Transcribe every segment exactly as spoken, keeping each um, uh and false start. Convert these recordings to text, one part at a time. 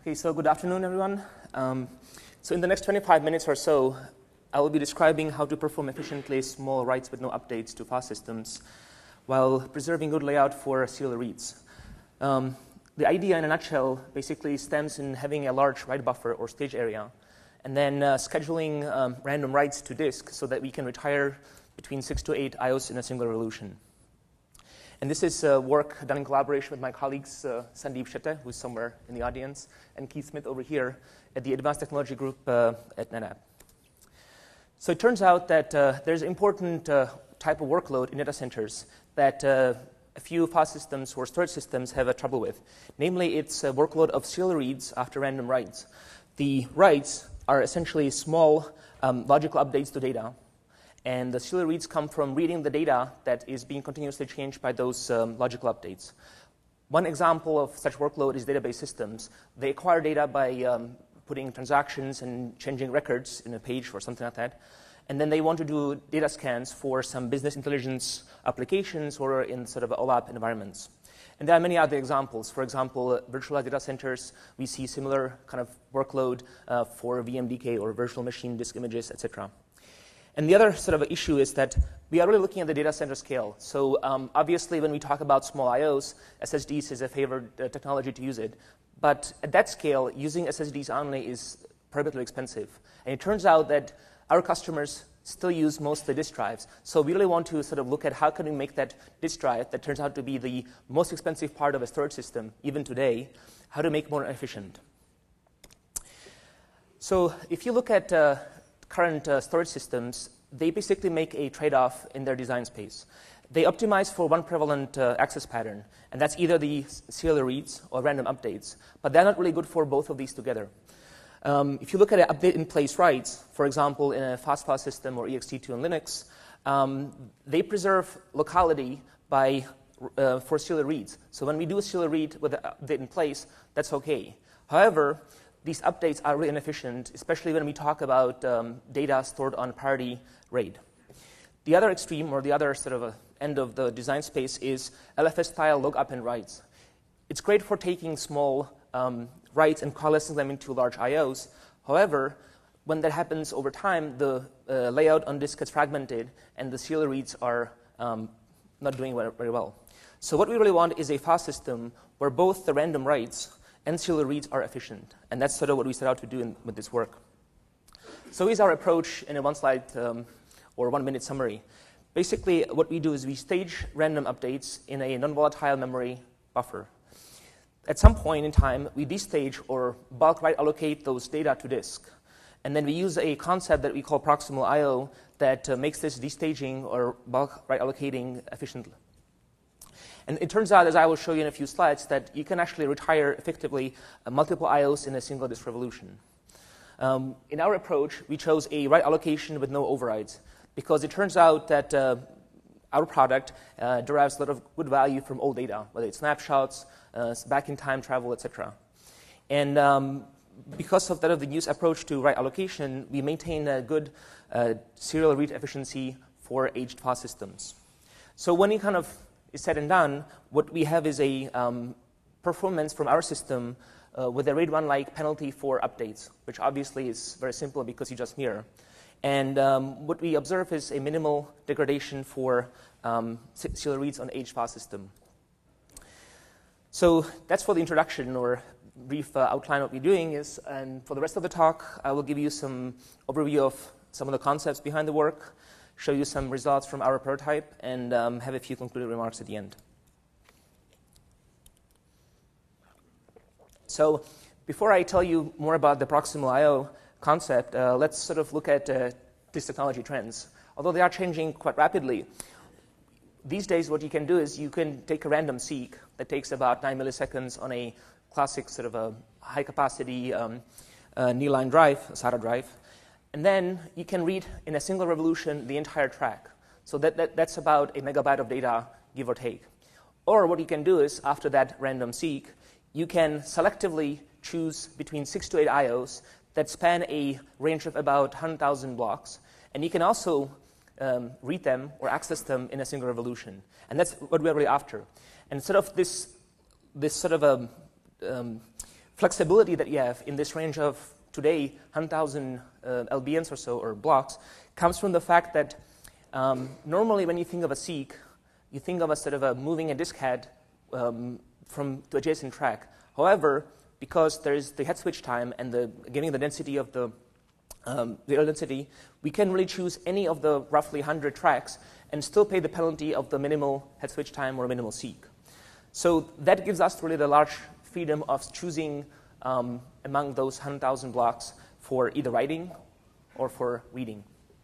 Okay, so good afternoon, everyone. Um, so in the next twenty-five minutes or so, I will be describing how to perform efficiently small writes with no updates to fast systems while preserving good layout for serial reads. Um, the idea in a nutshell basically stems in having a large write buffer or stage area, and then uh, scheduling um, random writes to disk so that we can retire between six to eight I Os in a single revolution. And this is uh, work done in collaboration with my colleagues, uh, Sandeep Shetty, who's somewhere in the audience, and Keith Smith over here at the Advanced Technology Group uh, at NetApp. So it turns out that uh, there's an important uh, type of workload in data centers that uh, a few file systems or storage systems have a trouble with. Namely, it's a workload of serial reads after random writes. The writes are essentially small um, logical updates to data. And the serial reads come from reading the data that is being continuously changed by those um, logical updates. One example of such workload is database systems. They acquire data by um, putting transactions and changing records in a page or something like that. And then they want to do data scans for some business intelligence applications or in sort of O LAP environments. And there are many other examples. For example, virtualized data centers, we see similar kind of workload uh, for V M D K or virtual machine disk images, et cetera. And the other sort of issue is that we are really looking at the data center scale. So um, obviously, when we talk about small I Os, S S Ds is a favored uh, technology to use it. But at that scale, using S S Ds only is prohibitively expensive. And it turns out that our customers still use mostly disk drives. So we really want to sort of look at how can we make that disk drive that turns out to be the most expensive part of a storage system, even today, how to make more efficient. So if you look at uh, current uh, storage systems, they basically make a trade-off in their design space. They optimize for one prevalent uh, access pattern, and that's either the serial reads or random updates, but they're not really good for both of these together. Um, if you look at an update-in-place writes, for example, in a fast file system or E X T two in Linux, um, they preserve locality by, uh, for serial reads. So when we do a serial read with an update in place, that's OK. However, these updates are really inefficient, especially when we talk about um, data stored on priority RAID. The other extreme, or the other sort of a end of the design space, is L F S-style log append writes. It's great for taking small um, writes and coalescing them into large I Os. However, when that happens over time, the uh, layout on disk gets fragmented, and the serial reads are um, not doing very well. So what we really want is a file system where both the random writes and serial reads are efficient. And that's sort of what we set out to do in, with this work. So here's our approach in a one-slide um, or one-minute summary. Basically, what we do is we stage random updates in a non-volatile memory buffer. At some point in time, we destage or bulk write allocate those data to disk. And then we use a concept that we call proximal I O that uh, makes this destaging or bulk write allocating efficient. And it turns out, as I will show you in a few slides, that you can actually retire effectively uh, multiple I Os in a single disk revolution. Um, in our approach, we chose a write allocation with no overrides, because it turns out that uh, our product uh, derives a lot of good value from old data, whether it's snapshots, uh, back-in-time travel, et cetera. And um, because of that of the use approach to write allocation, we maintain a good uh, serial read efficiency for aged file systems. So when you kind of is said and done, what we have is a um, performance from our system uh, with a RAID one-like penalty for updates, which obviously is very simple because you just mirror. And um, what we observe is a minimal degradation for um, serial reads on aged file system. So that's for the introduction or brief uh, outline of what we're doing is. And for the rest of the talk, I will give you some overview of some of the concepts behind the work, show you some results from our prototype, and um, have a few concluding remarks at the end. So before I tell you more about the proximal I O concept, uh, let's sort of look at uh, these technology trends. Although they are changing quite rapidly, these days what you can do is you can take a random seek that takes about nine milliseconds on a classic sort of a high-capacity um, uh, nearline drive, a SATA drive, and then you can read in a single revolution the entire track. So that, that, that's about a megabyte of data, give or take. Or what you can do is, after that random seek, you can selectively choose between six to eight I Os that span a range of about one hundred thousand blocks. And you can also um, read them or access them in a single revolution. And that's what we're really after. And sort of this, this sort of a um, flexibility that you have in this range of today, one hundred thousand uh, L B Ns or so, or blocks, comes from the fact that um, normally when you think of a seek, you think of a sort of a moving a disk head um, from to adjacent track. However, because there is the head switch time and the giving the density of the um, the density, we can really choose any of the roughly one hundred tracks and still pay the penalty of the minimal head switch time or minimal seek. So that gives us really the large freedom of choosing um, among those one hundred thousand blocks for either writing or for reading.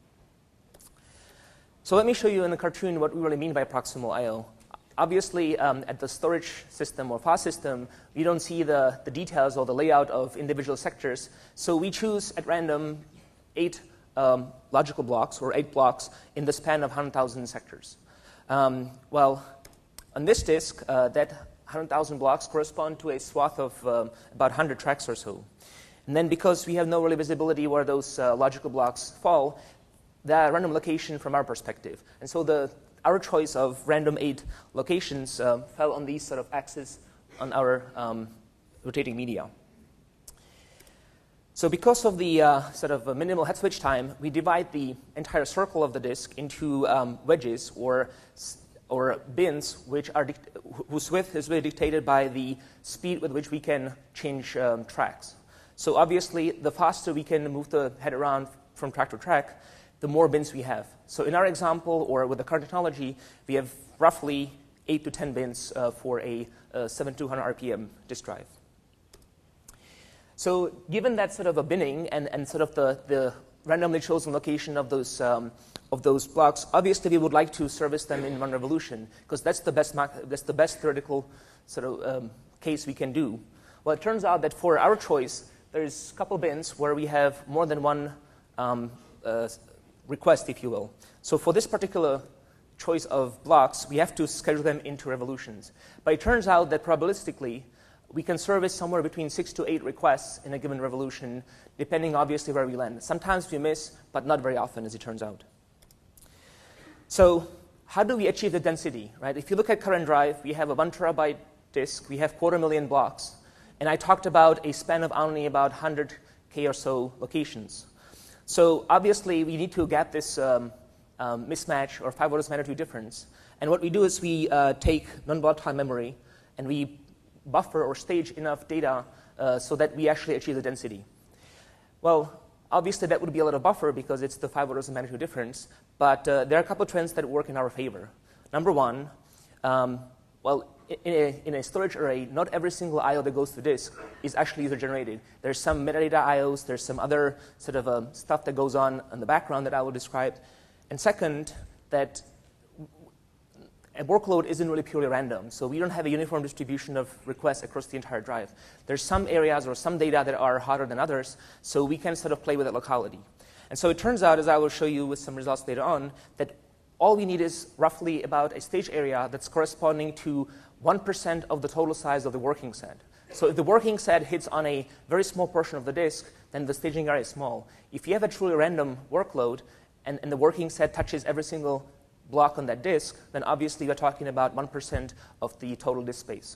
So let me show you in the cartoon what we really mean by proximal I O. Obviously, um, at the storage system or file system, we don't see the, the details or the layout of individual sectors. So we choose at random eight um, logical blocks or eight blocks in the span of one hundred thousand sectors. Um, well, on this disk, uh, that one hundred thousand blocks correspond to a swath of um, about one hundred tracks or so. And then because we have no really visibility where those uh, logical blocks fall, they're random location from our perspective. And so the our choice of random eight locations uh, fell on these sort of axes on our um, rotating media. So because of the uh, sort of minimal head switch time, we divide the entire circle of the disk into um, wedges or, or bins, which are whose width is really dictated by the speed with which we can change um, tracks. So obviously, the faster we can move the head around from track to track, the more bins we have. So in our example, or with the current technology, we have roughly eight to ten bins uh, for a, a seven two hundred R P M disk drive. So given that sort of a binning and, and sort of the, the randomly chosen location of those, um, of those blocks, obviously we would like to service them in one revolution, because that's the best, that's the best theoretical sort of um, case we can do. Well, it turns out that for our choice, there's a couple bins where we have more than one um, uh, request, if you will. So for this particular choice of blocks, we have to schedule them into revolutions. But it turns out that probabilistically, we can service somewhere between six to eight requests in a given revolution, depending obviously where we land. Sometimes we miss, but not very often, as it turns out. So how do we achieve the density, right? If you look at current drive, we have a one terabyte disk, we have quarter million blocks, and I talked about a span of only about one hundred K or so locations. So obviously, we need to get this um, um, mismatch or five orders of magnitude difference. And what we do is we uh, take non-volatile memory and we buffer or stage enough data uh, so that we actually achieve the density. Well, obviously, that would be a lot of buffer because it's the five orders of magnitude difference. But uh, there are a couple of trends that work in our favor. Number one, um, well, in a, in a storage array, not every single I O that goes to disk is actually user-generated. There's some metadata I Os. There's some other sort of uh, stuff that goes on in the background that I will describe. And second, that a workload isn't really purely random. So we don't have a uniform distribution of requests across the entire drive. There's some areas or some data that are hotter than others, so we can sort of play with that locality. And so it turns out, as I will show you with some results later on, that all we need is roughly about a stage area that's corresponding to one percent of the total size of the working set. So if the working set hits on a very small portion of the disk, then the staging area is small. If you have a truly random workload and, and the working set touches every single block on that disk, then obviously we're talking about one percent of the total disk space.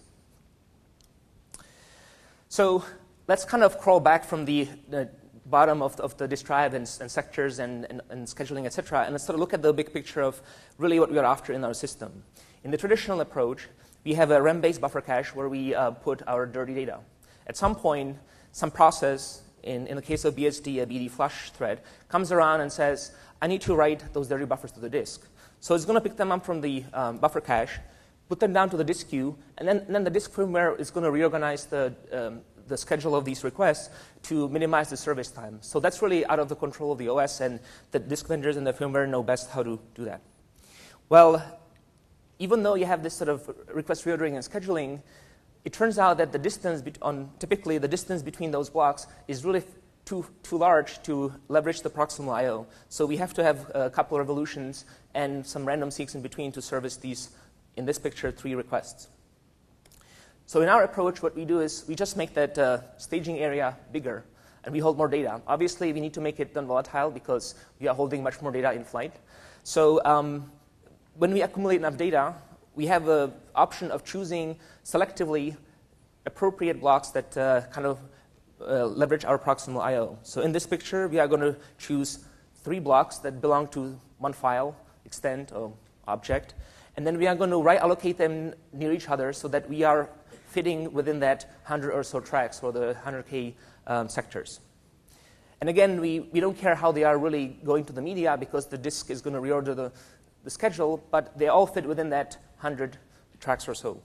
So let's kind of crawl back from the, the bottom of the, of the disk drive and, and sectors and, and, and scheduling, et cetera, and let's sort of look at the big picture of really what we are after in our system. In the traditional approach, we have a RAM-based buffer cache where we uh, put our dirty data. At some point, some process, in, in the case of B S D, a B D flush thread, comes around and says, I need to write those dirty buffers to the disk. So it's going to pick them up from the um, buffer cache, put them down to the disk queue, and then, and then the disk firmware is going to reorganize the, um, the schedule of these requests to minimize the service time. So that's really out of the control of the O S, and the disk vendors and the firmware know best how to do that. Well, even though you have this sort of request reordering and scheduling, it turns out that the distance, on typically the distance between those blocks is really too, too large to leverage the proximal I O. So we have to have a couple of revolutions and some random seeks in between to service these, in this picture, three requests. So in our approach, what we do is we just make that uh, staging area bigger, and we hold more data. Obviously, we need to make it non-volatile because we are holding much more data in flight. So um, when we accumulate enough data, we have an option of choosing selectively appropriate blocks that uh, kind of uh, leverage our proximal I O. So in this picture, we are going to choose three blocks that belong to one file, extent, or object. And then we are going to right allocate them near each other so that we are fitting within that one hundred or so tracks or the one hundred K um, sectors. And again, we, we don't care how they are really going to the media because the disk is going to reorder the, the schedule, but they all fit within that one hundred tracks or so.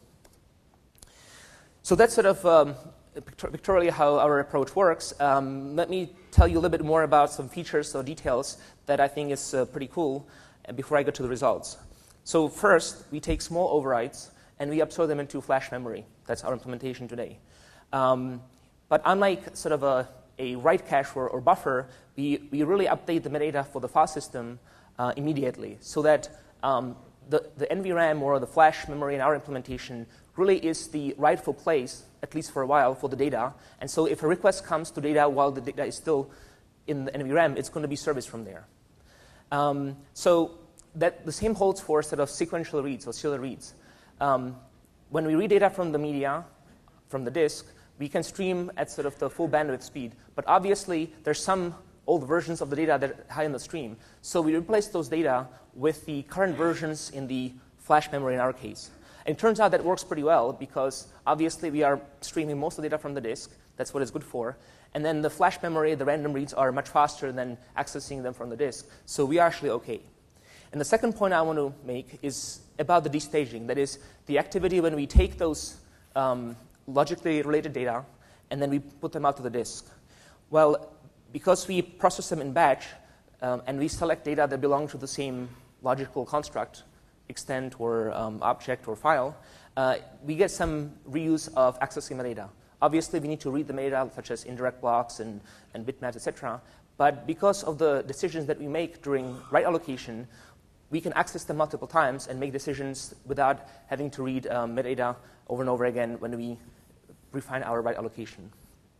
So that's sort of um, pictorially how our approach works. Um, let me tell you a little bit more about some features or details that I think is uh, pretty cool before I go to the results. So first, we take small overrides and we absorb them into flash memory. That's our implementation today. Um, but unlike sort of a, a write cache or, or buffer, we, we really update the metadata for the file system uh, immediately so that um, the, the N V RAM or the flash memory in our implementation really is the rightful place, at least for a while, for the data. And so if a request comes to data while the data is still in the N V RAM, it's going to be serviced from there. Um, so that the same holds for sort of sequential reads or serial reads. Um, when we read data from the media, from the disk, we can stream at sort of the full bandwidth speed. But obviously, there's some old versions of the data that are high in the stream. So we replace those data with the current versions in the flash memory in our case. And it turns out that works pretty well because obviously we are streaming most of the data from the disk. That's what it's good for. And then the flash memory, the random reads are much faster than accessing them from the disk. So we are actually OK. And the second point I want to make is about the destaging. That is the activity when we take those um, logically related data and then we put them out to the disk. Well, because we process them in batch um, and we select data that belong to the same logical construct, extent or um, object or file, uh, we get some reuse of accessing metadata. Obviously, we need to read the metadata, such as indirect blocks and, and bitmaps, et cetera. But because of the decisions that we make during write allocation, we can access them multiple times and make decisions without having to read um, metadata over and over again when we refine our write allocation.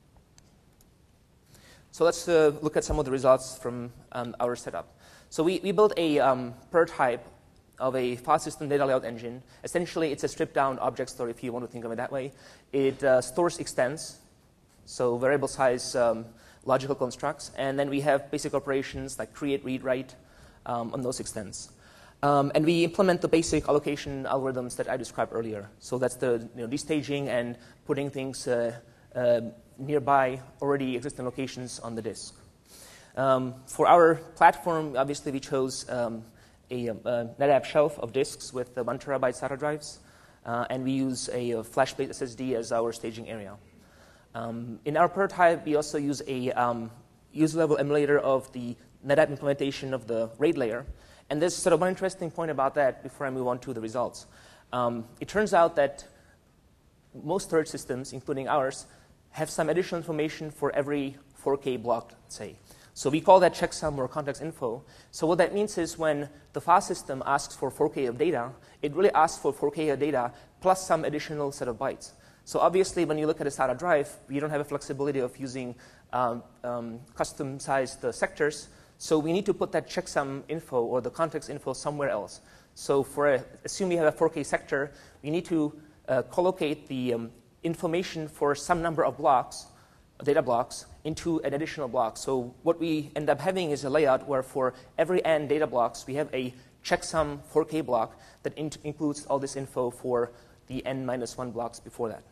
So let's uh, look at some of the results from um, our setup. So we, we built a um, prototype of a file system data layout engine. Essentially, it's a stripped-down object store, if you want to think of it that way. It uh, stores extents, so variable size um, logical constructs, and then we have basic operations like create, read, write um, on those extents. Um, and we implement the basic allocation algorithms that I described earlier. So that's the you know, destaging and putting things uh, uh, nearby already existing locations on the disk. Um, for our platform, obviously, we chose um, a, a NetApp shelf of disks with the one terabyte SATA drives, uh, and we use a, a flash-based S S D as our staging area. Um, in our prototype, we also use a um, user-level emulator of the NetApp implementation of the RAID layer. And there's sort of one interesting point about that before I move on to the results. Um, it turns out that most storage systems, including ours, have some additional information for every four K block, let's say. So we call that checksum or context info. So what that means is when the file system asks for four K of data, it really asks for four K of data plus some additional set of bytes. So obviously, when you look at a SATA drive, we don't have a flexibility of using um, um, custom-sized uh, sectors. So we need to put that checksum info or the context info somewhere else. So for a, assume we have a four K sector, we need to uh, collocate the um, information for some number of blocks, data blocks, into an additional block. So what we end up having is a layout where for every n data blocks, we have a checksum four K block that in includes all this info for the n minus one blocks before that.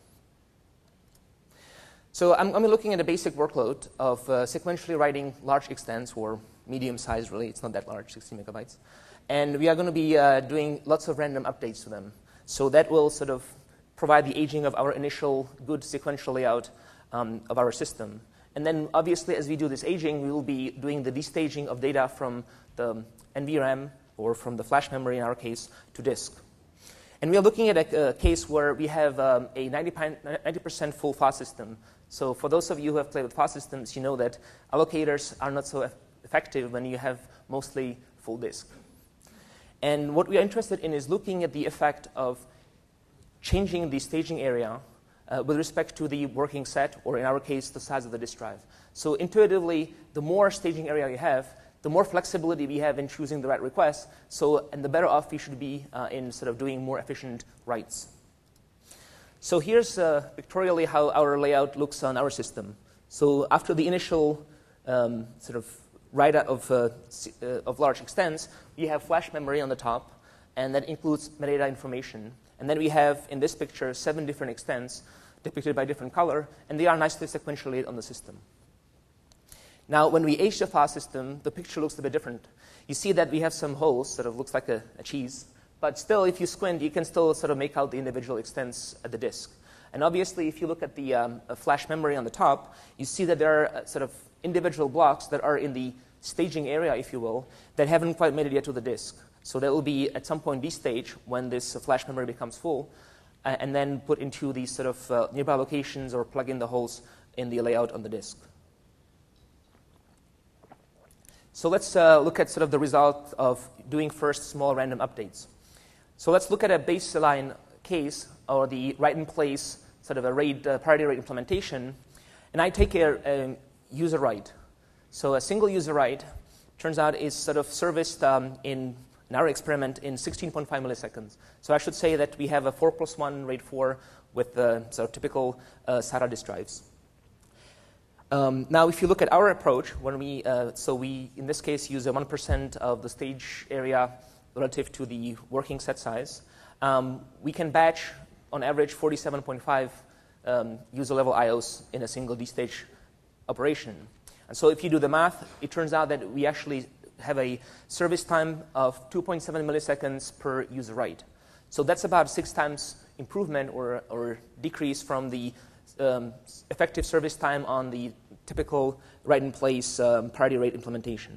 So I'm, I'm looking at a basic workload of uh, sequentially writing large extents, or medium size, really. It's not that large, sixty megabytes. And we are going to be uh, doing lots of random updates to them. So that will sort of provide the aging of our initial good sequential layout um, of our system. And then, obviously, as we do this aging, we will be doing the destaging of data from the N V RAM, or from the flash memory, in our case, to disk. And we are looking at a, a case where we have um, a ninety percent full file system. So for those of you who have played with file systems, you know that allocators are not so effective when you have mostly full disk. And what we are interested in is looking at the effect of changing the staging area uh, with respect to the working set, or in our case, the size of the disk drive. So intuitively, the more staging area you have, the more flexibility we have in choosing the right request, so, and the better off we should be uh, in sort of doing more efficient writes. So here's uh, pictorially how our layout looks on our system. So after the initial um, sort of write of, uh, uh, of large extents, we have flash memory on the top, and that includes metadata information. And then we have, in this picture, seven different extents depicted by different color, and they are nicely sequentially on the system. Now, when we age the file system, the picture looks a bit different. You see that we have some holes, sort of looks like a, a cheese, but still, if you squint, you can still sort of make out the individual extents at the disk. And obviously, if you look at the um, flash memory on the top, you see that there are uh, sort of individual blocks that are in the staging area, if you will, that haven't quite made it yet to the disk. So that will be at some point destage when this uh, flash memory becomes full, uh, and then put into these sort of uh, nearby locations or plug in the holes in the layout on the disk. So let's uh, look at sort of the result of doing first small random updates. So let's look at a baseline case, or the write-in-place sort of a RAID, uh, parity RAID implementation, and I take a, a user write. So a single user write, turns out, is sort of serviced um, in, in our experiment in sixteen point five milliseconds. So I should say that we have a four plus one RAID four with the sort of typical uh, SATA disk drives. Um, now, if you look at our approach, when we, uh, so we, in this case, use a one percent of the stage area relative to the working set size, um, we can batch, on average, forty-seven point five um, user-level I Os in a single D-stage operation. And so if you do the math, it turns out that we actually have a service time of two point seven milliseconds per user write. So that's about six times improvement or, or decrease from the um, effective service time on the typical write-in-place um, parity RAID implementation.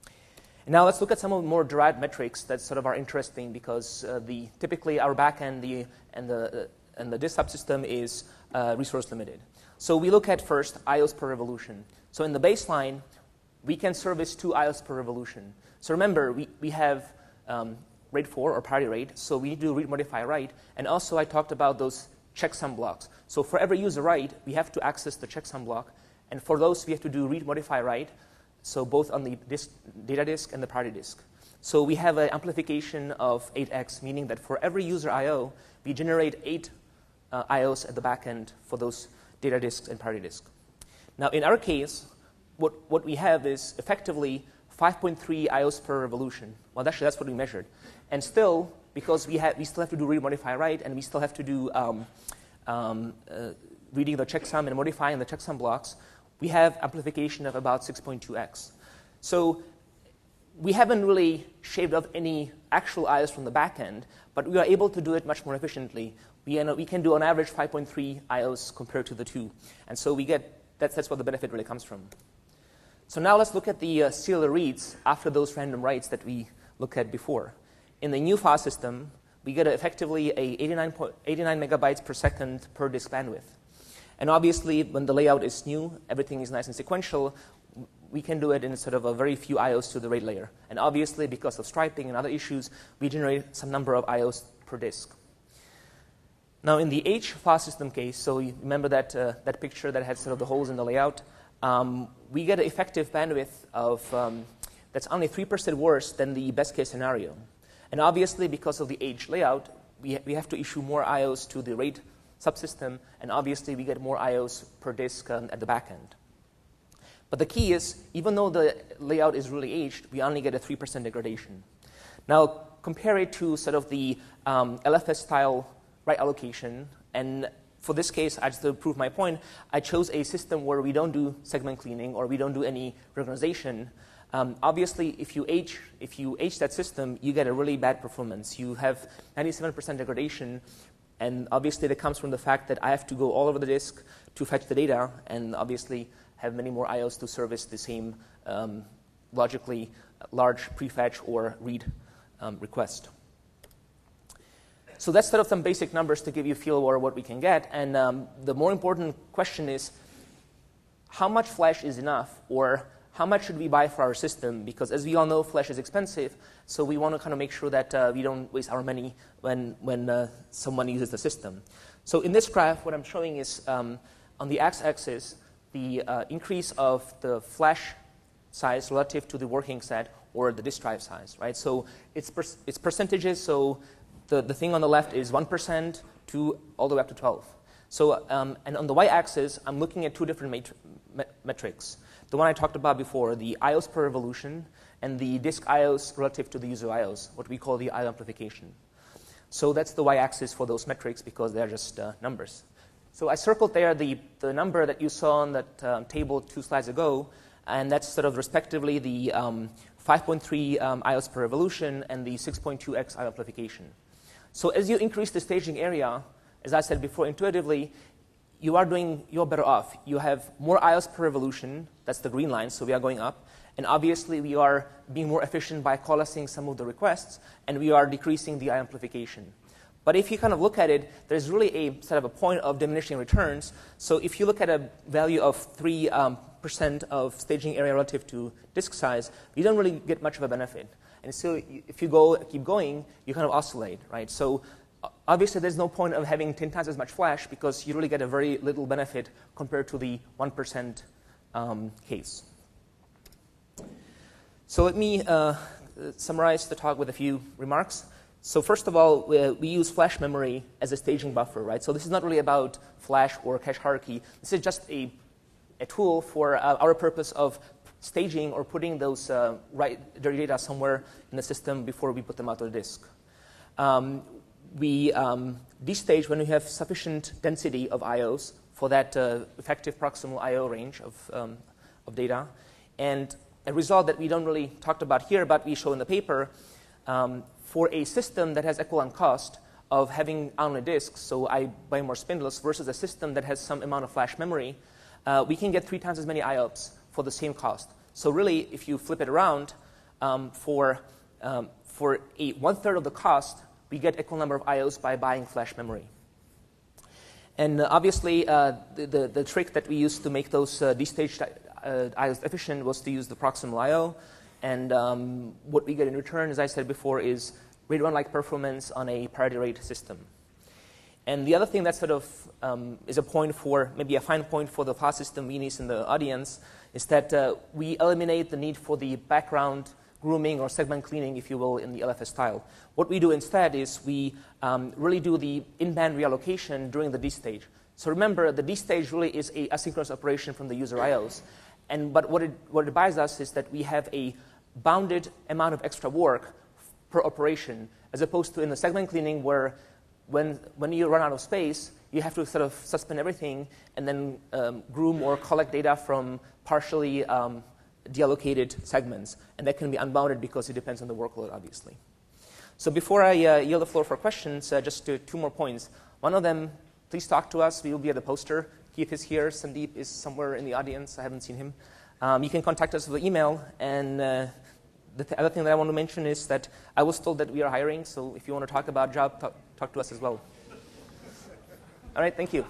And now let's look at some of the more derived metrics that sort of are interesting, because uh, the typically our backend the, and the uh, and the disk subsystem is uh, resource limited. So we look at first I Os per revolution. So in the baseline, we can service two I Os per revolution. So remember, we, we have um, RAID four or parity RAID, so we need to read, modify, write. And also I talked about those checksum blocks. So for every user write, we have to access the checksum block. And for those, we have to do read, modify, write, so both on the disk, data disk and the parity disk. So we have an amplification of eight x, meaning that for every user I O, we generate eight uh, I Os at the back end for those data disks and parity disk. Now, in our case, what, what we have is effectively five point three I Os per revolution. Well, actually, that's what we measured. And still, because we, have, we still have to do read, modify, write, and we still have to do um, um, uh, reading the checksum and modifying the checksum blocks, we have amplification of about six point two x. So we haven't really shaved off any actual I Os from the back end, but we are able to do it much more efficiently. We, we can do on average five point three I Os compared to the two. And so we get, that's, that's where the benefit really comes from. So now let's look at the uh, serial reads after those random writes that we looked at before. In the new file system, we get a, effectively a eighty-nine, eighty-nine megabytes per second per disk bandwidth. And obviously, when the layout is new, everything is nice and sequential, we can do it in sort of a very few I Os to the RAID layer. And obviously, because of striping and other issues, we generate some number of I Os per disk. Now, in the H file system case, so you remember that, uh, that picture that had sort of the holes in the layout, um, we get an effective bandwidth of um, that's only three percent worse than the best case scenario. And obviously, because of the H layout, we, ha we have to issue more I Os to the RAID subsystem, and obviously we get more I Os per disk um, at the back end. But the key is, even though the layout is really aged, we only get a three percent degradation. Now, compare it to sort of the um, L F S-style write allocation, and for this case, I just to prove my point, I chose a system where we don't do segment cleaning or we don't do any reorganization. Um, obviously, if you age, if you age that system, you get a really bad performance. You have ninety-seven percent degradation. And obviously, that comes from the fact that I have to go all over the disk to fetch the data, and obviously have many more I Os to service the same um, logically large prefetch or read um, request. So that's sort of some basic numbers to give you a feel for what we can get. And um, the more important question is, how much flash is enough, or how much should we buy for our system? Because as we all know, flash is expensive, so we want to kind of make sure that uh, we don't waste our money when, when uh, someone uses the system. So in this graph, what I'm showing is um, on the x-axis, the uh, increase of the flash size relative to the working set or the disk drive size, right? So it's, per it's percentages, so the, the thing on the left is one percent, to all the way up to twelve. So, um, and on the y-axis, I'm looking at two different mat met metrics. The one I talked about before, the I Os per revolution, and the disk I Os relative to the user I Os, what we call the I O amplification. So that's the y-axis for those metrics because they're just uh, numbers. So I circled there the, the number that you saw on that um, table two slides ago, and that's sort of respectively the um, five point three um, I Os per revolution and the six point two x I O amplification. So as you increase the staging area, as I said before, intuitively, you are doing, you're better off. You have more I Os per revolution, that's the green line, so we are going up. And obviously, we are being more efficient by coalescing some of the requests, and we are decreasing the I O amplification. But if you kind of look at it, there's really a sort of a point of diminishing returns. So if you look at a value of three percent um, of staging area relative to disk size, you don't really get much of a benefit. And so if you go, keep going, you kind of oscillate, right? So obviously, there's no point of having ten times as much flash because you really get a very little benefit compared to the one percent um, case. So let me uh, summarize the talk with a few remarks. So first of all, we, we use flash memory as a staging buffer, right? So this is not really about flash or cache hierarchy. This is just a, a tool for uh, our purpose of staging or putting those uh, right, dirty data somewhere in the system before we put them out of the disk. Um, we um, destage when we have sufficient density of I Os for that uh, effective proximal I O range of, um, of data. And a result that we don't really talk about here, but we show in the paper, um, for a system that has equivalent cost of having only disks, so I buy more spindles, versus a system that has some amount of flash memory, uh, we can get three times as many I O P S for the same cost. So really, if you flip it around, um, for, um, for a one-third of the cost, we get equal number of I Os by buying flash memory. And uh, obviously, uh, the, the, the trick that we used to make those uh, destaged uh, I Os efficient was to use the proximal I O. And um, what we get in return, as I said before, is read one-like performance on a parity rate system. And the other thing that sort of um, is a point for, maybe a fine point for the file system weenies in the audience, is that uh, we eliminate the need for the background grooming or segment cleaning, if you will, in the L F S style. What we do instead is we um, really do the in-band reallocation during the D-stage. So remember, the D-stage really is a asynchronous operation from the user I Os. And, but what it, what it buys us is that we have a bounded amount of extra work per operation, as opposed to in the segment cleaning where when, when you run out of space, you have to sort of suspend everything and then um, groom or collect data from partially um, deallocated segments. And that can be unbounded because it depends on the workload, obviously. So before I uh, yield the floor for questions, uh, just to, two more points. One of them, please talk to us. We will be at the poster. Keith is here. Sandeep is somewhere in the audience. I haven't seen him. Um, you can contact us with email. And uh, the th other thing that I want to mention is that I was told that we are hiring. So if you want to talk about job, talk, talk to us as well. All right. Thank you.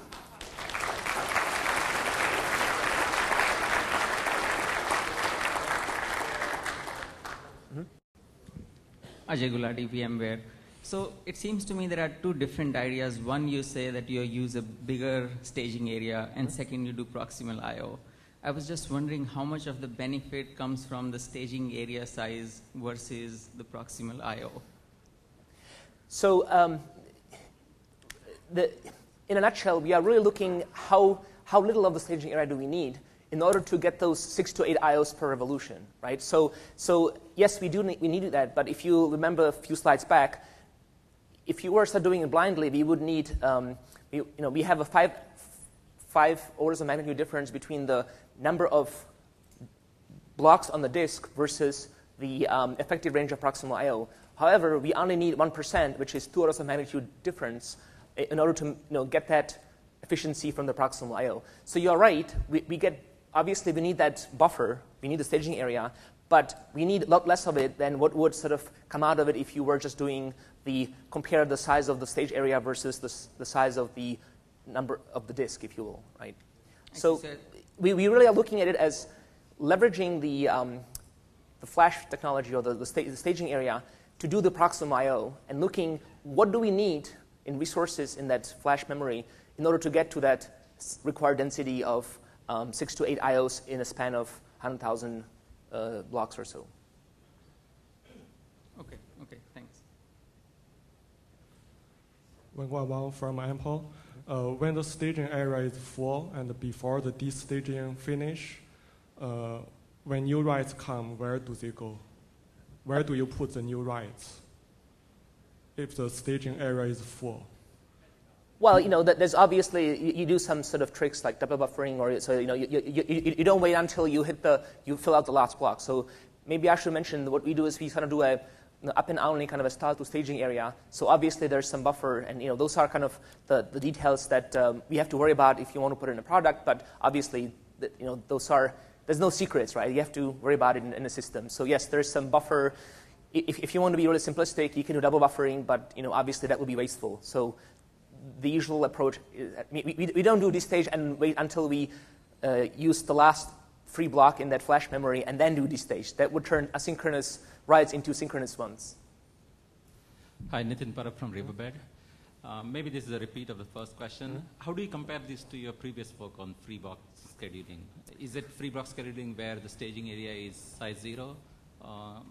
Ajay Gulati, VMware. So it seems to me there are two different ideas. One, you say that you use a bigger staging area, and second, you do proximal I O. I was just wondering how much of the benefit comes from the staging area size versus the proximal I O. So um, the, in a nutshell, we are really looking how, how little of the staging area do we need in order to get those six to eight I Os per revolution, right? So, so yes, we do need, we needed that, but if you remember a few slides back, if you were to start doing it blindly, we would need, um, we, you know, we have a five, five orders of magnitude difference between the number of blocks on the disk versus the um, effective range of proximal I O. However, we only need one percent, which is two orders of magnitude difference, in order to you know, get that efficiency from the proximal I O. So you're right, we, we get, obviously we need that buffer, we need the staging area, but we need a lot less of it than what would sort of come out of it if you were just doing the, compare the size of the stage area versus the, the size of the number of the disk, if you will, right? So we, we really are looking at it as leveraging the, um, the flash technology or the, the, sta the staging area to do the proximal I O and looking what do we need in resources in that flash memory in order to get to that required density of um, six to eight I Os in a span of one hundred thousand uh, blocks or so. Okay, okay, thanks. Wen Guangwang from Ample. Uh, when the staging area is full and before the destaging finish, uh, when new writes come, where do they go? Where do you put the new writes if the staging area is full? Well, you know, there's obviously, you, you do some sort of tricks like double buffering, or so, you know, you, you, you, you don't wait until you hit the, you fill out the last block. So maybe I should mention what we do is we kind of do a you know, up and only kind of a style to staging area. So obviously there's some buffer, and you know, those are kind of the, the details that um, we have to worry about if you want to put it in a product, but obviously, the, you know, those are, there's no secrets, right? You have to worry about it in, in the system. So yes, there's some buffer. If, if you want to be really simplistic, you can do double buffering, but you know, obviously that would be wasteful. So the usual approach is, we, we, we don't do destage and wait until we uh, use the last free block in that flash memory and then do destage. That would turn asynchronous writes into synchronous ones. Hi, Nitin Parab from Riverbed. Uh, maybe this is a repeat of the first question. Mm-hmm. How do you compare this to your previous work on free block scheduling? Is it free block scheduling where the staging area is size zero? Um,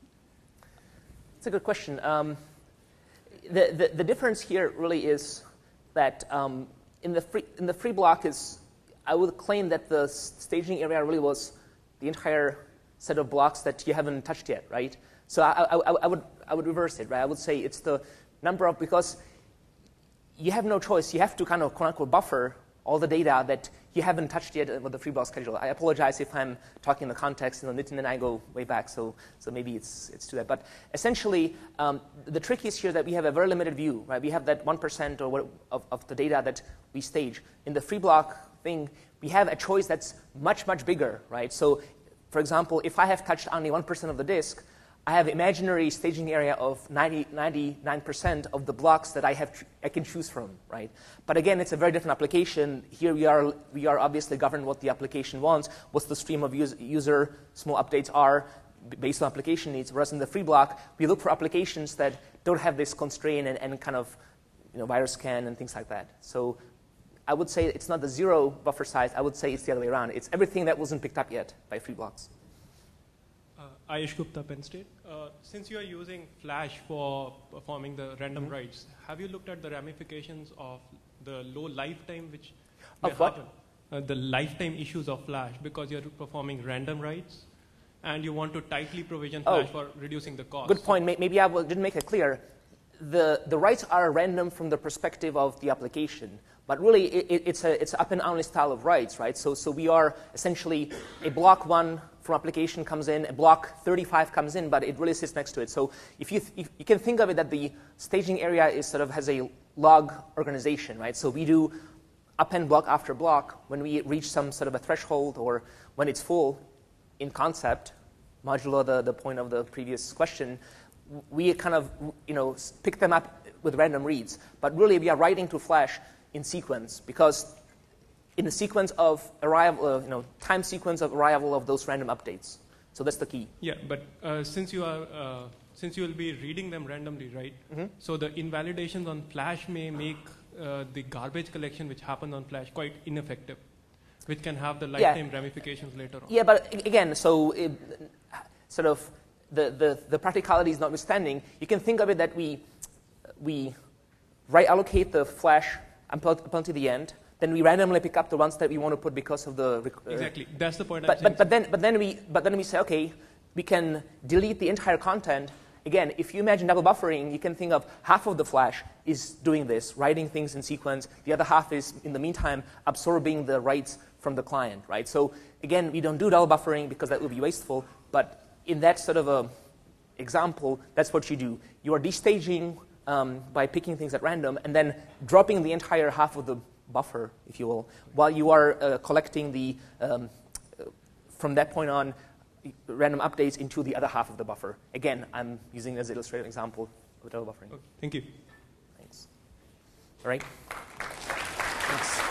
It's a good question. Um, the, the, the difference here really is that um, in, the free, in the free block is, I would claim that the staging area really was the entire set of blocks that you haven't touched yet, right? So I, I, I, would, I would reverse it, right? I would say it's the number of, because you have no choice. You have to kind of quote unquote buffer all the data that you haven't touched yet with the free block schedule. I apologize if I'm talking in the context. You know, Nitin and I go way back, so so maybe it's it's to that. But essentially, um, the trick is here that we have a very limited view, right? We have that one percent or what, of of the data that we stage. In the free block thing, we have a choice that's much much bigger, right? So, for example, if I have touched only one percent of the disk, I have imaginary staging area of ninety, ninety-nine percent of the blocks that I have I can choose from, right? But again, it's a very different application. Here we are we are obviously governed what the application wants, what the stream of user, user small updates are based on application needs. Whereas in the free block, we look for applications that don't have this constraint and, and kind of you know virus scan and things like that. So I would say it's not the zero buffer size. I would say it's the other way around. It's everything that wasn't picked up yet by free blocks. Ayush Gupta, Penn State. Uh, since you are using Flash for performing the random mm-hmm. writes, have you looked at the ramifications of the low lifetime which may of what? happen? Uh, the lifetime issues of Flash, because you're performing random writes and you want to tightly provision Flash oh, for reducing the cost. Good point. Maybe I didn't make it clear. The, the writes are random from the perspective of the application. But really, it, it's a it's up and only style of writes, right? So so we are essentially a block one from application comes in, a block thirty-five comes in, but it really sits next to it. So if you if you can think of it that the staging area is sort of has a log organization, right? So we do append block after block when we reach some sort of a threshold or when it's full in concept, modulo the, the point of the previous question, we kind of you know pick them up with random reads. But really, we are writing to Flash in sequence, because in the sequence of arrival, uh, you know, time sequence of arrival of those random updates. So that's the key. Yeah, but uh, since you are, uh, since you will be reading them randomly, right? Mm-hmm. So the invalidations on Flash may make uh, the garbage collection which happens on Flash quite ineffective, which can have the lifetime yeah. ramifications later on. Yeah, but again, so it, sort of the, the, the practicalities notwithstanding, you can think of it that we we right allocate the Flash Until, until the end, then we randomly pick up the ones that we want to put because of the. Uh, exactly, that's the point. But I'm but, but then but then we but then we say okay, we can delete the entire content. Again, if you imagine double buffering, you can think of half of the Flash is doing this, writing things in sequence. The other half is in the meantime absorbing the writes from the client, right? So again, we don't do double buffering because that would be wasteful. But in that sort of a example, that's what you do. You are destaging. Um, by picking things at random and then dropping the entire half of the buffer, if you will, while you are uh, collecting the, um, uh, from that point on, random updates into the other half of the buffer. Again, I'm using as an illustrative example of double buffering. Okay, thank you. Thanks. All right. Thanks.